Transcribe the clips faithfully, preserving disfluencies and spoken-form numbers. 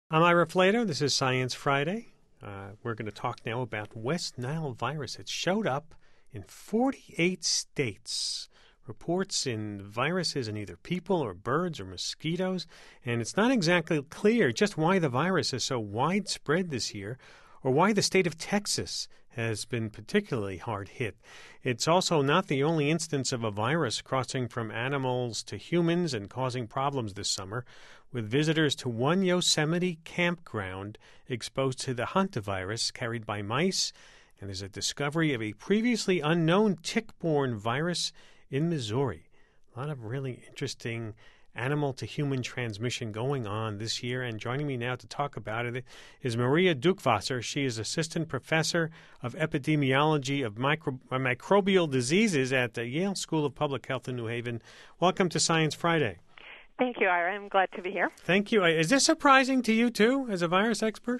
I'm Ira Flato. This is Science Friday. Uh, we're going to talk now about West Nile virus. It showed up in forty-eight states. Reports in viruses in either people or birds or mosquitoes. And it's not exactly clear just why the virus is so widespread this year or why the state of Texas has been particularly hard hit. It's also not the only instance of a virus crossing from animals to humans and causing problems this summer, with visitors to one Yosemite campground exposed to the hantavirus carried by mice, and there's a discovery of a previously unknown tick-borne virus in Missouri. A lot of really interesting animal-to-human transmission going on this year, and joining me now to talk about it is Maria Duckwasser. She is Assistant Professor of Epidemiology of micro- Microbial Diseases at the Yale School of Public Health in New Haven. Welcome to Science Friday. Thank you, Ira. I'm glad to be here. Thank you. Is this surprising to you, too, as a virus expert?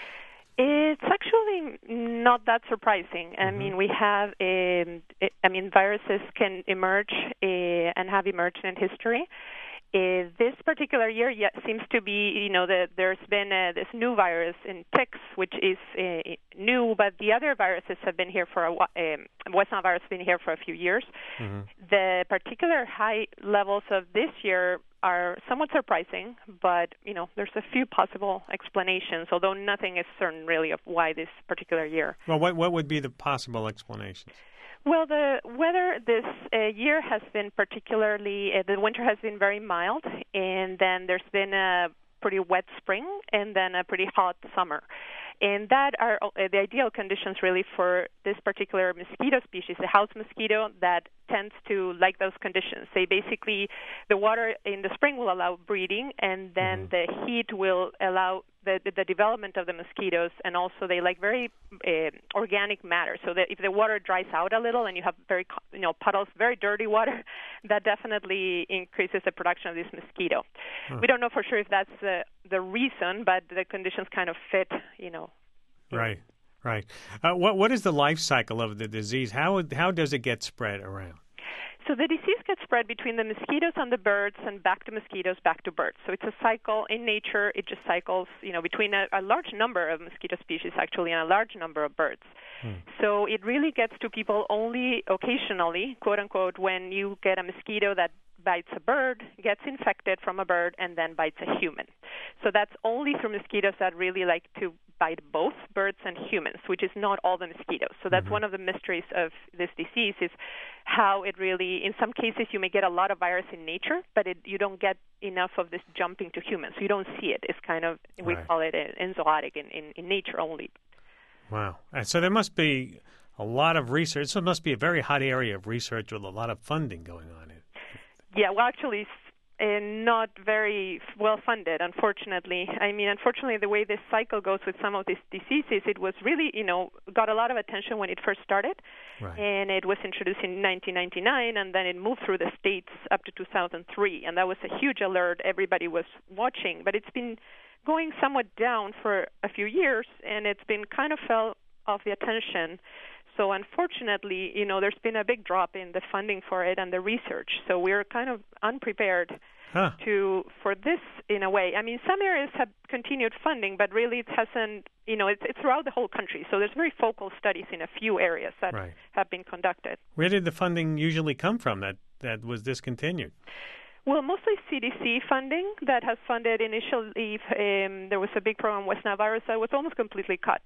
It's actually not that surprising. I mm-hmm. mean, we have, a, I mean, viruses can emerge uh, and have emerged in history. Uh, this particular year yeah, seems to be, you know, the, there's been uh, this new virus in ticks, which is uh, new, but the other viruses have been here for a while. Um, West Nile virus has been here for a few years. Mm-hmm. The particular high levels of this year are somewhat surprising, but, you know, there's a few possible explanations, although nothing is certain really of why this particular year. Well, what, what would be the possible explanations? Well, the weather this uh, year has been particularly, uh, the winter has been very mild, and then there's been a pretty wet spring, and then a pretty hot summer. And that are uh, the ideal conditions really for this particular mosquito species, the house mosquito, that tends to like those conditions. They basically, the water in the spring will allow breeding, and then mm-hmm. the heat will allow the, the, the development of the mosquitoes, and also they like very uh, organic matter. So that if the water dries out a little and you have very, you know, puddles, very dirty water, that definitely increases the production of this mosquito. Huh. We don't know for sure if that's the, the reason, but the conditions kind of fit, you know. Right, right. Uh, what what is the life cycle of the disease? How how does it get spread around? So the disease gets spread between the mosquitoes and the birds, and back to mosquitoes, back to birds. So it's a cycle in nature. It just cycles, you know, between a, a large number of mosquito species, actually, and a large number of birds. Hmm. So it really gets to people only occasionally, quote unquote, when you get a mosquito that bites a bird, gets infected from a bird, and then bites a human. So that's only through mosquitoes that really like to bite both birds and humans, which is not all the mosquitoes. So that's mm-hmm. one of the mysteries of this disease, is how it really, in some cases you may get a lot of virus in nature, but it, you don't get enough of this jumping to humans. So you don't see it. It's kind of, we right. call it enzootic in, in, in nature only. Wow. And so there must be a lot of research. So it must be a very hot area of research with a lot of funding going on in it. Yeah, well, actually, uh, not very well funded, unfortunately. I mean, unfortunately, the way this cycle goes with some of these diseases, it was really, you know, got a lot of attention when it first started. Right. And it was introduced in nineteen ninety-nine, and then it moved through the states up to two thousand three. And that was a huge alert. Everybody was watching. But it's been going somewhat down for a few years, and it's been kind of fell off the attention. So unfortunately, you know, there's been a big drop in the funding for it and the research. So we're kind of unprepared huh. to for this in a way. I mean, some areas have continued funding, but really it hasn't, you know, it's, it's throughout the whole country. So there's very focal studies in a few areas that right. have been conducted. Where did the funding usually come from that, that was discontinued? Well, mostly C D C funding that has funded initially. Um, there was a big program, West Nile virus, that was almost completely cut.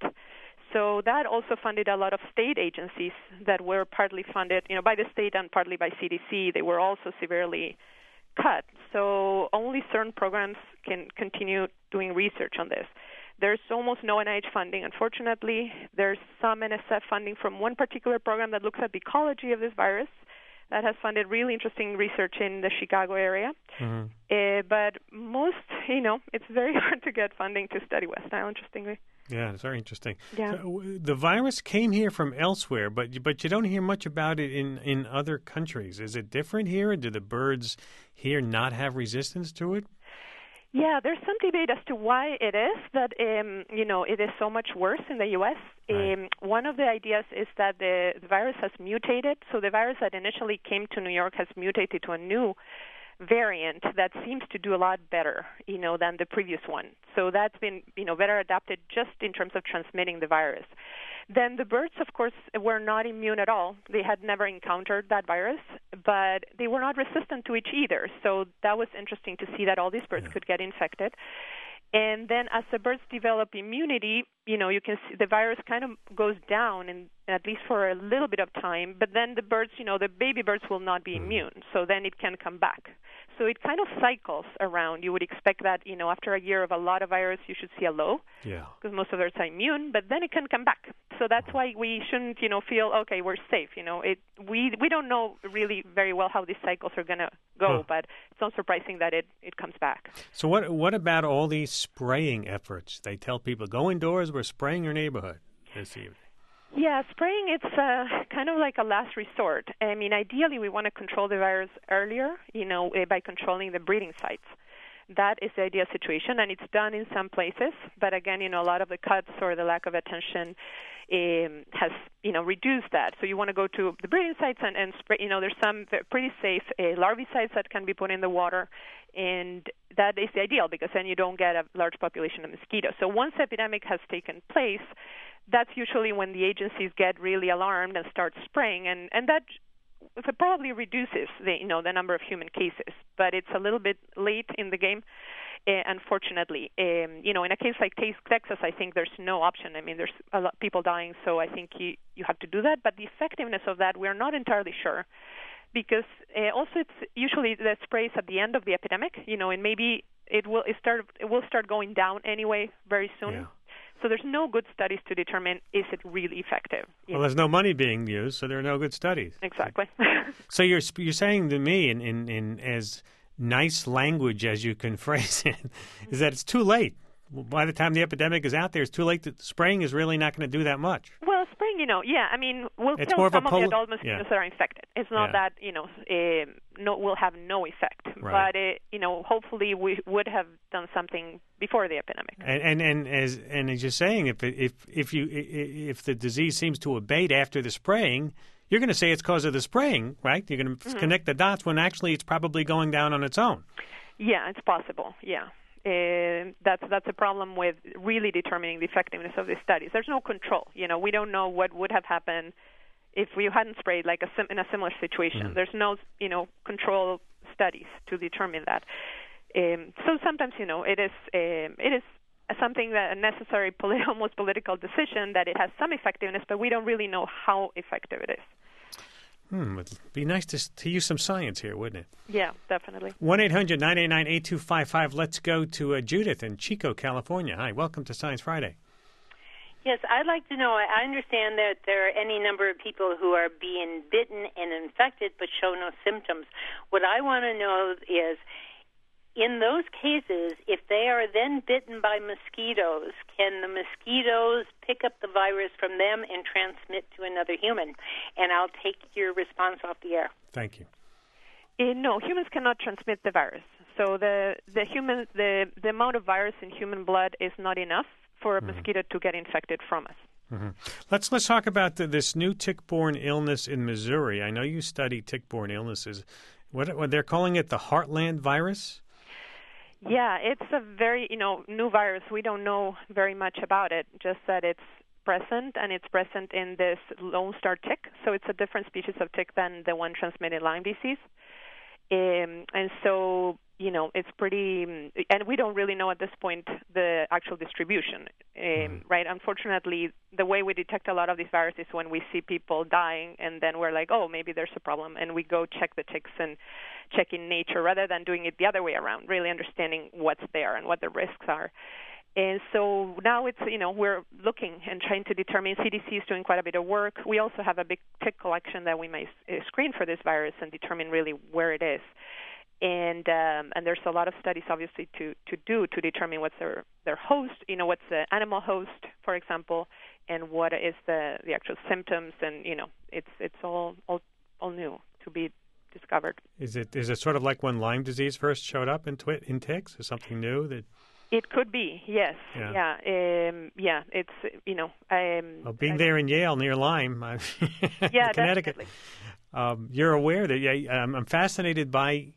So that also funded a lot of state agencies that were partly funded, you know, by the state and partly by C D C. They were also severely cut. So only certain programs can continue doing research on this. There's almost no N I H funding, unfortunately. There's some N S F funding from one particular program that looks at the ecology of this virus that has funded really interesting research in the Chicago area. Mm-hmm. Uh, but most, you know, it's very hard to get funding to study West Nile, interestingly. Yeah, it's very interesting. Yeah. So, the virus came here from elsewhere, but but you don't hear much about it in, in other countries. Is it different here? Or do the birds here not have resistance to it? Yeah, there's some debate as to why it is that, um, you know, it is so much worse in the U S. Right. Um, one of the ideas is that the, the virus has mutated. So the virus that initially came to New York has mutated to a new variant that seems to do a lot better, you know, than the previous one. So that's been, you know, better adapted just in terms of transmitting the virus. Then the birds, of course, were not immune at all. They had never encountered that virus, but they were not resistant to it either. So that was interesting to see that all these birds Yeah. could get infected. And then as the birds develop immunity, you know, you can see the virus kind of goes down, and at least for a little bit of time. But then the birds, you know, the baby birds will not be immune, so then it can come back. So it kind of cycles around. You would expect that, you know, after a year of a lot of virus, you should see a low, Yeah. because most of birds are immune. But then it can come back. So that's why we shouldn't, you know, feel okay, we're safe. You know, it we we don't know really very well how these cycles are going to go, Huh. but it's not surprising that it it comes back. So what what about all these spraying efforts? They tell people, go indoors, we're spraying your neighborhood this evening. Yeah, spraying, it's uh, kind of like a last resort. I mean, ideally, we want to control the virus earlier, you know, eh, by controlling the breeding sites. That is the ideal situation, and it's done in some places. But again, you know, a lot of the cuts or the lack of attention um, has, you know, reduced that. So you want to go to the breeding sites and, and spray, you know, there's some pretty safe uh, larvicides that can be put in the water, and that is the ideal because then you don't get a large population of mosquitoes. So once the epidemic has taken place, that's usually when the agencies get really alarmed and start spraying, and, and that it probably reduces the, you know, the number of human cases. But it's a little bit late in the game, uh, unfortunately. Um, you know, in a case like Texas, I think there's no option. I mean, there's a lot of people dying, so I think you, you have to do that. But the effectiveness of that, we're not entirely sure, because uh, also it's usually the sprays at the end of the epidemic, you know, and maybe it will it start it will start going down anyway very soon. Yeah. So there's no good studies to determine is it really effective. You Well, there's no money being used, so there are no good studies. Exactly. So you're sp- you're saying to me, in, in, in as nice language as you can phrase it, is that it's too late. By the time the epidemic is out there, it's too late. To, spraying is really not going to do that much. Well, spraying, you know, yeah, I mean, we'll It's kill more of a some of poli- the adult mosquitoes yeah. that are infected. It's not Yeah. that, you know, uh, no, will have no effect. Right. But, uh, you know, hopefully we would have done something before the epidemic. And and, and as and as you're saying, if if if you if the disease seems to abate after the spraying, you're going to say it's because of the spraying, right? You're going to Mm-hmm. connect the dots when actually it's probably going down on its own. Yeah, it's possible, yeah. Uh, that's that's a problem with really determining the effectiveness of these studies. There's no control. You know, we don't know what would have happened if we hadn't sprayed like a sim- in a similar situation. Mm-hmm. There's no, you know, control studies to determine that. Um, so sometimes, you know, it is um, it is something that a necessary, polit- almost political decision that it has some effectiveness, but we don't really know how effective it is. Hmm, it'd be nice to to use some science here, wouldn't it? Yeah, definitely. one eight hundred nine eight nine eight two five five. Let's go to uh, Judith in Chico, California. Hi, welcome to Science Friday. Yes, I'd like to know, I understand that there are any number of people who are being bitten and infected but show no symptoms. What I want to know is, in those cases, if they are then bitten by mosquitoes, can the mosquitoes pick up the virus from them and transmit to another human? And I'll take your response off the air. Thank you. Uh, no, humans cannot transmit the virus. So the the human the, the amount of virus in human blood is not enough for a Mm-hmm. mosquito to get infected from us. Mm-hmm. Let's let's talk about the, this new tick-borne illness in Missouri. I know you study tick-borne illnesses. What, what they're calling it, the Heartland virus? Yeah, it's a very, you know, new virus. We don't know very much about it, just that it's present, and it's present in this Lone Star tick. So it's a different species of tick than the one transmitting Lyme disease. Um, and so, you know, it's pretty, and we don't really know at this point the actual distribution, um, Mm. right? Unfortunately, the way we detect a lot of these viruses is when we see people dying, and then we're like, oh, maybe there's a problem, and we go check the ticks and check in nature rather than doing it the other way around, really understanding what's there and what the risks are. And so now it's, you know, we're looking and trying to determine. C D C is doing quite a bit of work. We also have a big tick collection that we may uh, screen for this virus and determine really where it is. And um, and there's a lot of studies, obviously, to, to do to determine what's their, their host, you know, what's the animal host, for example, and what is the, the actual symptoms. And, you know, it's it's all, all all new to be discovered. Is it is it sort of like when Lyme disease first showed up in twi- in ticks? Is something new that? It could be, yes. Yeah. Yeah, um, yeah. It's, you know. Um, Well, being I, there in Yale near Lyme, I- Yeah, Connecticut, definitely. um, you're aware that yeah, I'm, I'm fascinated by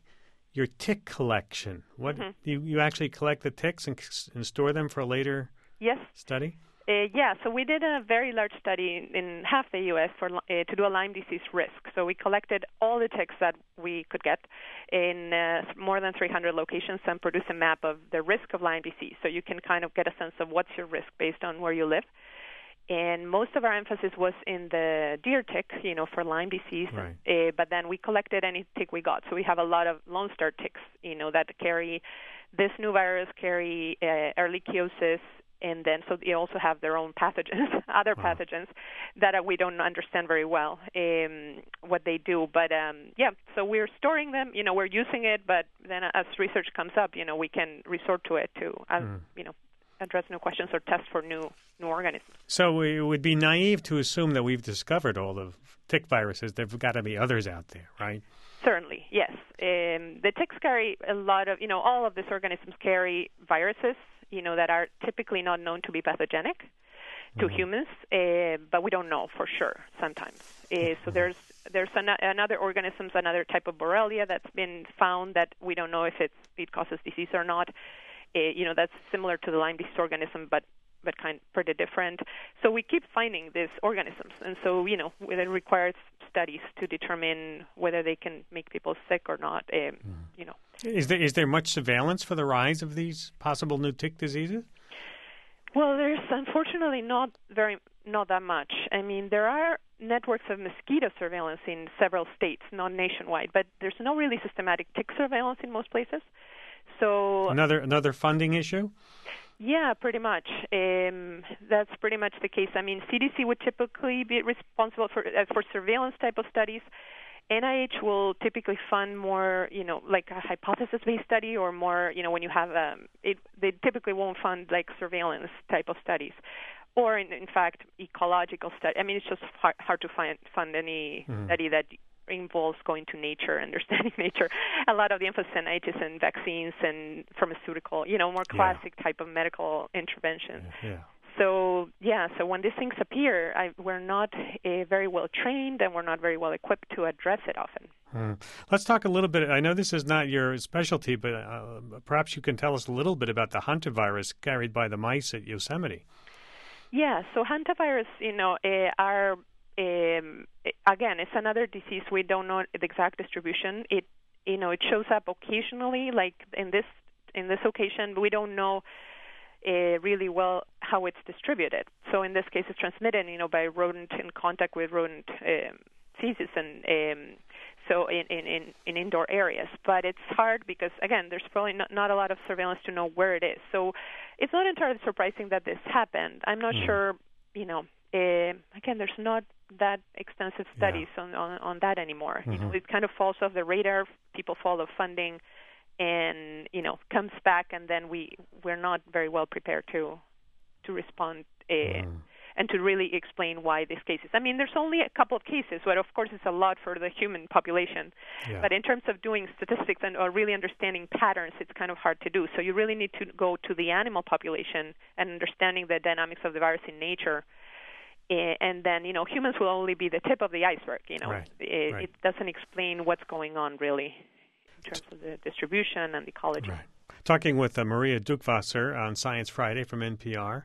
your tick collection. What Mhm. you you actually collect the ticks and, and store them for a later Yes. study? Uh, yeah, so we did a very large study in, in half the U S for uh, to do a Lyme disease risk. So we collected all the ticks that we could get in uh, more than three hundred locations and produced a map of the risk of Lyme disease. So you can kind of get a sense of what's your risk based on where you live. And most of our emphasis was in the deer tick, you know, for Lyme disease. Right. Uh, but then we collected any tick we got. So we have a lot of Lone Star ticks, you know, that carry this new virus, carry uh, ehrlichiosis, and then so they also have their own pathogens, other Wow. pathogens that uh, we don't understand very well um, what they do. But um, yeah, so we're storing them. You know, we're using it, but then as research comes up, you know, we can resort to it to, uh, Mm. you know, address new questions or test for new new organisms. So it would be naive to assume that we've discovered all the tick viruses. There've got to be others out there, right? Certainly, yes. Um, the ticks carry a lot of, you know, all of these organisms carry viruses, you know, that are typically not known to be pathogenic to Mhm. humans, uh, but we don't know for sure sometimes. Uh, so there's there's an, another organisms, another type of Borrelia that's been found that we don't know if it's, it causes disease or not. Uh, you know, that's similar to the Lyme disease organism, but but kind of pretty different. So we keep finding these organisms, and so you know, it requires studies to determine whether they can make people sick or not. Um, Mm. You know, Is there is there much surveillance for the rise of these possible new tick diseases? well, there's unfortunately not very not that much. I mean, there are networks of mosquito surveillance in several states, not nationwide, but there's no really systematic tick surveillance in most places. So Another another funding issue? yeah, pretty much. Um, that's pretty much the case. I mean, C D C would typically be responsible for uh, for surveillance type of studies. N I H will typically fund more, you know, like a hypothesis-based study, or more, you know, when you have um, it. They typically won't fund like surveillance type of studies, or in, in fact, ecological study. I mean, it's just hard, hard to find fund any Mhm. study that involves going to nature, understanding nature. A lot of the emphasis in N I H is in vaccines and pharmaceutical, you know, more Yeah. classic type of medical intervention. Yeah. So, yeah, so when these things appear, I, we're not uh, very well trained and we're not very well equipped to address it often. Hmm. Let's talk a little bit. I know this is not your specialty, but uh, perhaps you can tell us a little bit about the hantavirus carried by the mice at Yosemite. Yeah, so hantavirus, you know, uh, are, um, again, it's another disease. We don't know the exact distribution. It, you know, it shows up occasionally, like in this in this occasion, but we don't know Uh, really well how it's distributed. So in this case, it's transmitted, you know, by rodent in contact with rodent um, feces, and um, so in, in, in, in indoor areas. But it's hard because, again, there's probably not, not a lot of surveillance to know where it is. So it's not entirely surprising that this happened. I'm not Mm. sure, you know, uh, again, there's not that extensive Yeah. studies on, on, on that anymore. You know, Mhm. it kind of falls off the radar. People follow funding, and you know, comes back, and then we we're not very well prepared to to respond uh, Mm. and to really explain why these cases. I mean, there's only a couple of cases, but of course it's a lot for the human population. Yeah. But in terms of doing statistics and or really understanding patterns, it's kind of hard to do. So you really need to go to the animal population and understanding the dynamics of the virus in nature. Uh, and then, you know, humans will only be the tip of the iceberg. You know, Right. It, Right. it doesn't explain what's going on really in terms of the distribution and ecology. Right. Talking with uh, Maria Duckwasser on Science Friday from N P R.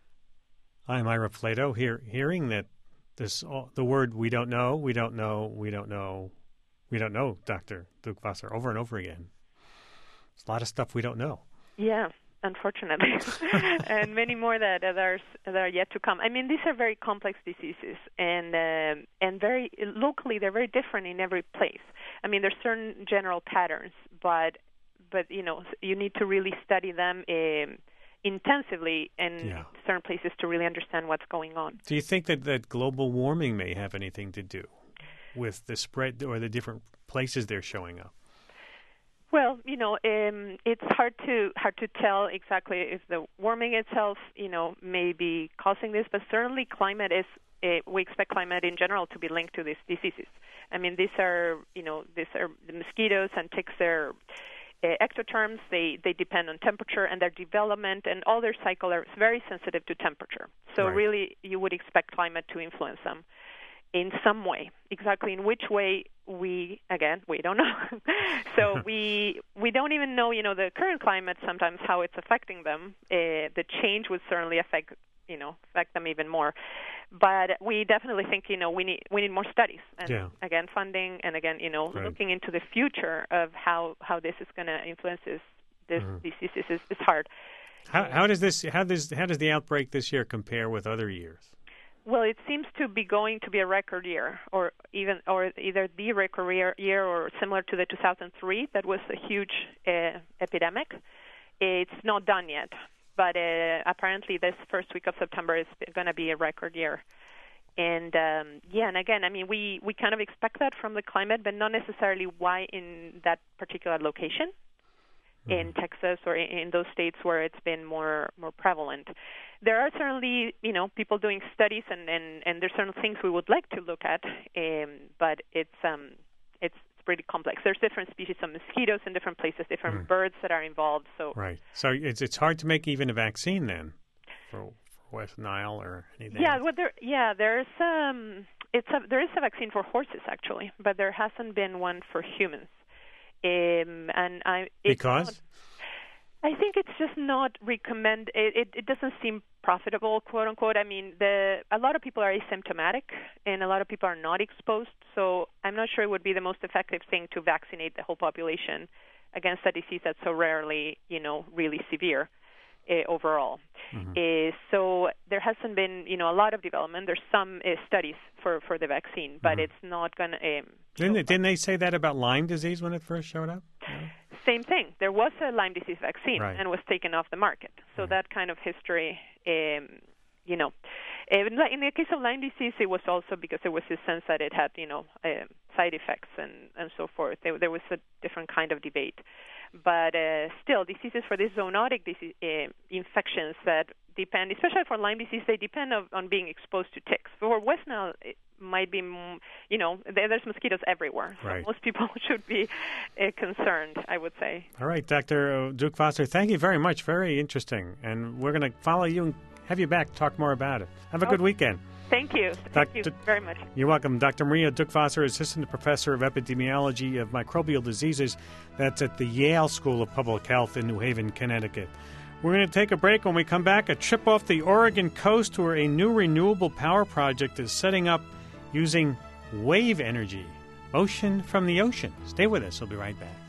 I'm Ira Flato. Hear, hearing that this all, the word "we don't know, we don't know, we don't know, we don't know," Doctor Duckwasser, over and over again. There's a lot of stuff we don't know. Yeah, unfortunately, and many more that, that are that are yet to come. I mean, these are very complex diseases, and um, and very locally they're very different in every place. I mean, there's certain general patterns, but but you know, you need to really study them um, intensively in Yeah. certain places to really understand what's going on. Do you think that, that global warming may have anything to do with the spread or the different places they're showing up? Well, you know, um, it's hard to hard to tell exactly if the warming itself, you know, may be causing this, but certainly climate is. Uh, we expect climate in general to be linked to these diseases. I mean, these are, you know, these are the mosquitoes and ticks. They're uh, ectotherms. They they depend on temperature, and their development and all their cycle are very sensitive to temperature. So Right. really, you would expect climate to influence them in some way. Exactly in which way we again we don't know. So we we don't even know, you know, the current climate sometimes how it's affecting them. Uh, the change would certainly affect you know affect them even more. But we definitely think, you know, we need we need more studies and yeah. again funding and again, you know, right. looking into the future of how, how this is going to influence this, this mm-hmm. diseases is, is hard. How, how does this how does how does the outbreak this year compare with other years? Well, it seems to be going to be a record year, or even or either the record year, year or similar to the two thousand three. That was a huge uh, epidemic. It's not done yet, but uh, apparently this first week of September is going to be a record year. And um, yeah, and again, I mean, we, we kind of expect that from the climate, but not necessarily why in that particular location. In Texas or in those states where it's been more more prevalent. There are certainly, you know, people doing studies, and, and, and there's certain things we would like to look at, um, but it's um it's pretty complex. There's different species of mosquitoes in different places, different mm. birds that are involved. So right. So it's it's hard to make even a vaccine then for, for West Nile or anything. Yeah. Well, there yeah there's um it's a, there is a vaccine for horses actually, but there hasn't been one for humans. Um, and I because not, I think it's just not recommend. It, it, it doesn't seem profitable, quote unquote. I mean, the a lot of people are asymptomatic, and a lot of people are not exposed. So I'm not sure it would be the most effective thing to vaccinate the whole population against a disease that's so rarely, you know, really severe uh, overall. Mm-hmm. Uh, so there hasn't been, you know, a lot of development. There's some uh, studies for, for the vaccine, but mm-hmm. it's not going to. Um, didn't, they, didn't they say that about Lyme disease when it first showed up? Yeah. Same thing. There was a Lyme disease vaccine right. and was taken off the market. So right. that kind of history, um, you know. In the case of Lyme disease, it was also because there was this sense that it had, you know, uh, side effects and, and so forth. There, there was a different kind of debate. But uh, still, diseases for these zoonotic disease, uh, infections that depend, especially for Lyme disease, they depend on, on being exposed to ticks. For West Nile, it might be, you know, there, there's mosquitoes everywhere. So right. most people should be uh, concerned, I would say. All right, Doctor Duke-Wasser, thank you very much. Very interesting. And we're going to follow you and have you back, talk more about it. Have a oh. good weekend. Thank you. Thank Doctor you very much. You're welcome. Doctor Maria Duke-Wasser, Assistant Professor of Epidemiology of Microbial Diseases. That's at the Yale School of Public Health in New Haven, Connecticut. We're going to take a break. When we come back, a trip off the Oregon coast where a new renewable power project is setting up using wave energy, motion from the ocean. Stay with us. We'll be right back.